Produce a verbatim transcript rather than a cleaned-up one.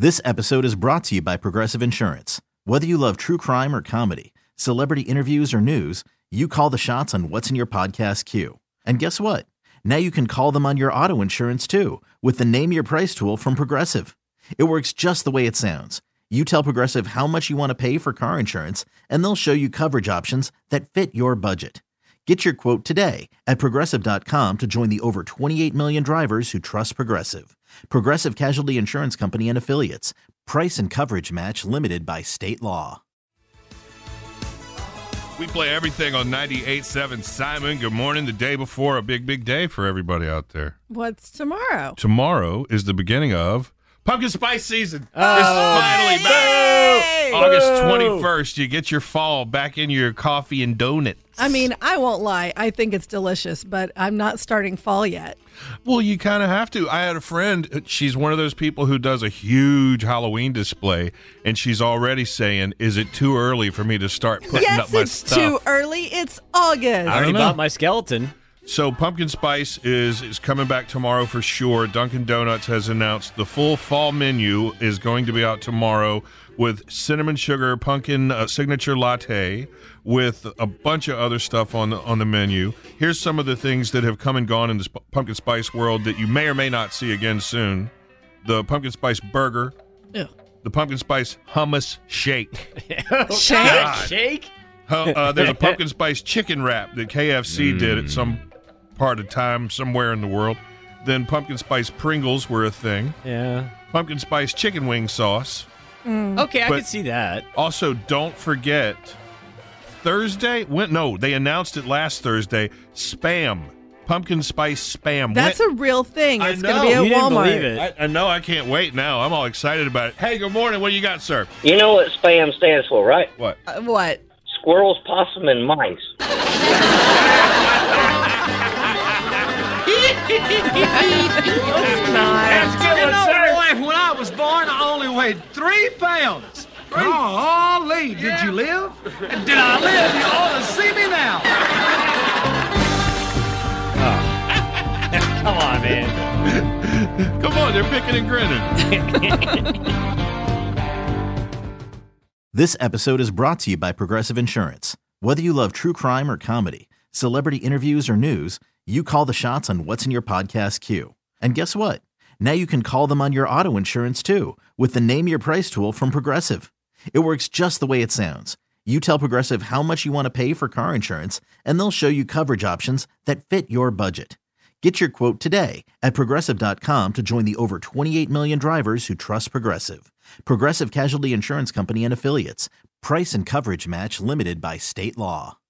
This episode is brought to you by Progressive Insurance. Whether you love true crime or comedy, celebrity interviews or news, you call the shots on what's in your podcast queue. And guess what? Now you can call them on your auto insurance too with the Name Your Price tool from Progressive. It works just the way it sounds. You tell Progressive how much you want to pay for car insurance, and they'll show you coverage options that fit your budget. Get your quote today at Progressive dot com to join the over twenty-eight million drivers who trust Progressive. Progressive Casualty Insurance Company and Affiliates. Price and coverage match limited by state law. We play everything on ninety-eight point seven Simon. Good morning. The day before a big, big day for everybody out there. What's tomorrow? Tomorrow is the beginning of pumpkin spice season. Oh, It's finally yay! back. August Boo! twenty-first, you get your fall back in your coffee and donuts. I mean, I won't lie. I think it's delicious, but I'm not starting fall yet. Well, you kind of have to. I had a friend, she's one of those people who does a huge Halloween display, and she's already saying, is it too early for me to start putting yes, up my it's stuff? too early. It's August. I already know. bought my skeleton. So pumpkin spice is is coming back tomorrow for sure. Dunkin' Donuts has announced the full fall menu is going to be out tomorrow with cinnamon sugar pumpkin uh, signature latte with a bunch of other stuff on the, on the menu. Here's some of the things that have come and gone in this pumpkin spice world that you may or may not see again soon. The pumpkin spice burger, Ew. the pumpkin spice hummus shake. Shake? God. Shake? Huh, uh, there's a pumpkin spice chicken wrap that K F C did at some part of time somewhere in the world. Then pumpkin spice Pringles were a thing. Yeah. Pumpkin spice chicken wing sauce. Okay, I But- can see that. Also, don't forget Thursday. When, no, they announced it last Thursday. Spam, pumpkin spice spam. That's When- a real thing. I It's going to know. be at You didn't Walmart. believe it. I, I know. I can't wait now. I'm all excited about it. Hey, good morning. What do you got, sir? You know what SPAM stands for, right? What? Uh, what? Squirrels, possum, and mice. It's not. You know, boy, when I was born, I only weighed three pounds. Oh, Lee, did you live? Did I live? You ought to see me now. Come on, man. Come on, they're picking and grinning. This episode is brought to you by Progressive Insurance. Whether you love true crime or comedy, celebrity interviews or news, you call the shots on what's in your podcast queue. And guess what? Now you can call them on your auto insurance too with the Name Your Price tool from Progressive. It works just the way it sounds. You tell Progressive how much you want to pay for car insurance, and they'll show you coverage options that fit your budget. Get your quote today at Progressive dot com to join the over twenty-eight million drivers who trust Progressive. Progressive Casualty Insurance Company and Affiliates. Price and coverage match limited by state law.